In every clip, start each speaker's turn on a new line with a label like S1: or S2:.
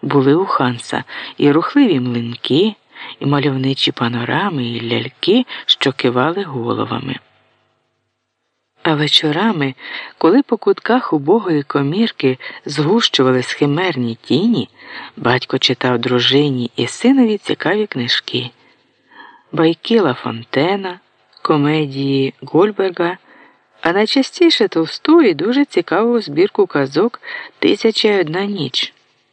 S1: були у Ханса і рухливі млинки, і мальовничі панорами, і ляльки, що кивали головами. А вечорами, коли по кутках убогої комірки згущувались химерні тіні, батько читав дружині і синові цікаві книжки. Байки Ла Фонтена, комедії Гольберга, а найчастіше товсту і дуже цікаву збірку казок «Тисяча й одна ніч».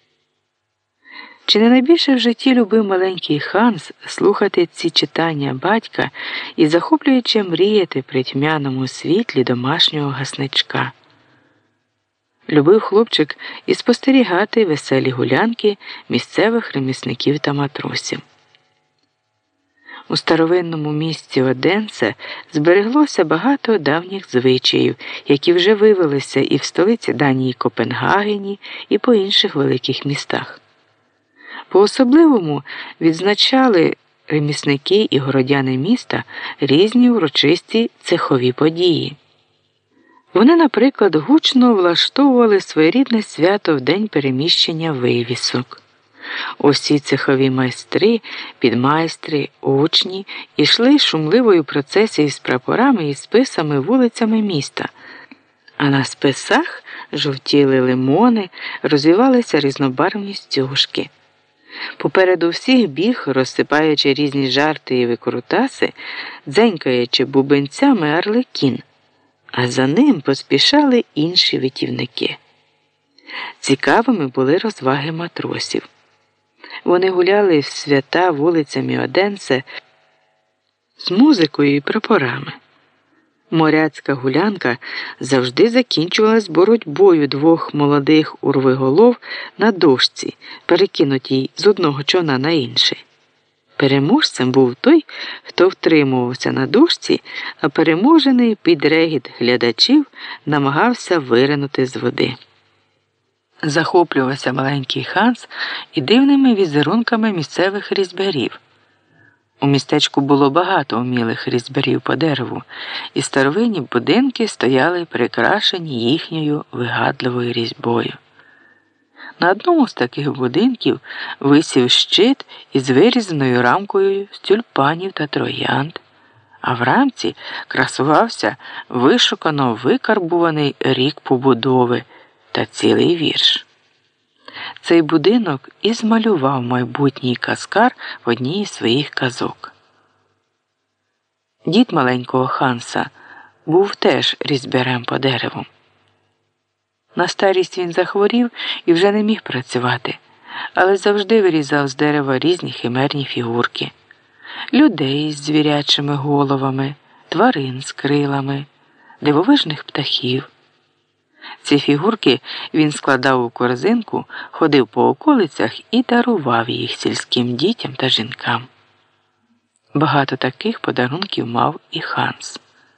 S1: Чи не найбільше в житті любив маленький Ханс слухати ці читання батька і захоплююче мріяти при тьмяному світлі домашнього гасничка? Любив хлопчик і спостерігати веселі гулянки місцевих ремісників та матросів. У старовинному місті Оденсе збереглося багато давніх звичаїв, які вже вивелися і в столиці Данії Копенгагені, і по інших великих містах. По-особливому відзначали ремісники і городяни міста різні урочисті цехові події. Вони, наприклад, гучно влаштовували своєрідне свято в день переміщення вивісок. Усі цехові майстри, підмайстри, учні йшли шумливою процесією з прапорами і списами вулицями міста, а на списах жовтіли лимони, розвивалися різнобарвні стюжки. Попереду всіх біг, розсипаючи різні жарти і викрутаси, дзенькаючи бубенцями Арлекін, а за ним поспішали інші витівники. Цікавими були розваги матросів. Вони гуляли в свята вулицями Оденсе з музикою і прапорами. Моряцька гулянка завжди закінчувалась боротьбою двох молодих урвиголов на дошці, перекинутій з одного човна на інший. Переможцем був той, хто втримувався на дошці, а переможений під регіт глядачів намагався виринути з води. Захоплювався маленький Ханс і дивними візерунками місцевих різьбярів. У містечку було багато умілих різьбярів по дереву, і старовинні будинки стояли прикрашені їхньою вигадливою різьбою. На одному з таких будинків висів щит із вирізаною рамкою з тюльпанів та троянд, а в рамці красувався вишукано викарбуваний рік побудови та цілий вірш. Цей будинок і змалював майбутній казкар в одній із своїх казок. Дід маленького Ханса був теж різьбярем по дереву. На старість він захворів і вже не міг працювати, але завжди вирізав з дерева різні химерні фігурки. Людей з звірячими головами, тварин з крилами, дивовижних птахів. Ці фігурки він складав у корзинку, ходив по околицях і дарував їх сільським дітям та жінкам. Багато таких подарунків мав і Ханс.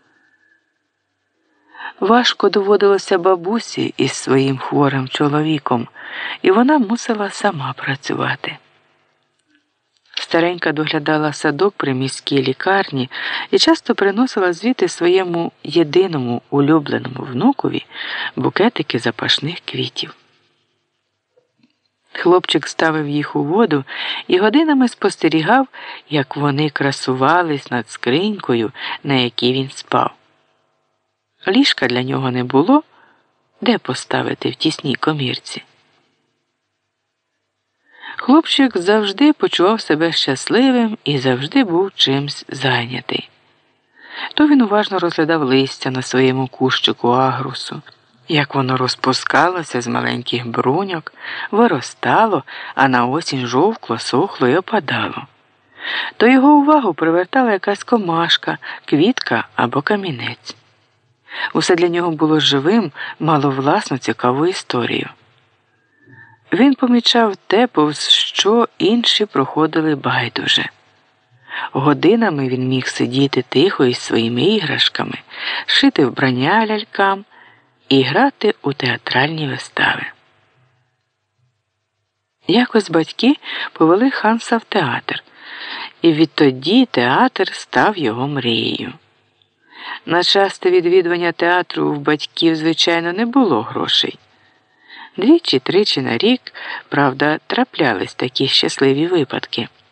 S1: Важко доводилося бабусі із своїм хворим чоловіком, і вона мусила сама працювати. Старенька доглядала садок при міській лікарні і часто приносила звідти своєму єдиному улюбленому внукові букетики запашних квітів. Хлопчик ставив їх у воду і годинами спостерігав, як вони красувались над скринькою, на якій він спав. Ліжка для нього не було, де поставити в тісній комірці. Хлопчик завжди почував себе щасливим і завжди був чимсь зайнятий. То він уважно розглядав листя на своєму кущику агрусу, як воно розпускалося з маленьких бруньок, виростало, а на осінь жовкло, сохло і опадало. То його увагу привертала якась комашка, квітка або камінець. Усе для нього було живим, мало власну цікаву історію. Він помічав те, повз що інші проходили байдуже. Годинами він міг сидіти тихо із своїми іграшками, шити вбрання лялькам і грати у театральні вистави. Якось батьки повели Ханса в театр, і відтоді театр став його мрією. На часте відвідування театру в батьків, звичайно, не було грошей. Двічі-тричі на рік, правда, траплялись такі щасливі випадки.